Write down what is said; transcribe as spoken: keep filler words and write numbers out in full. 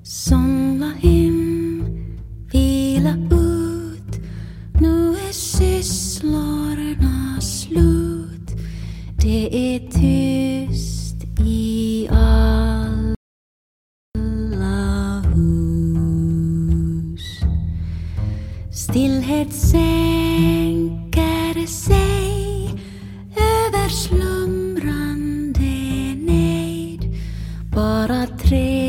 Somna hem, vila ut. Nu är sysslorna slut. Det är tyst i alla hus. Stillhet sänker sig över slumrande nejd. Bara tre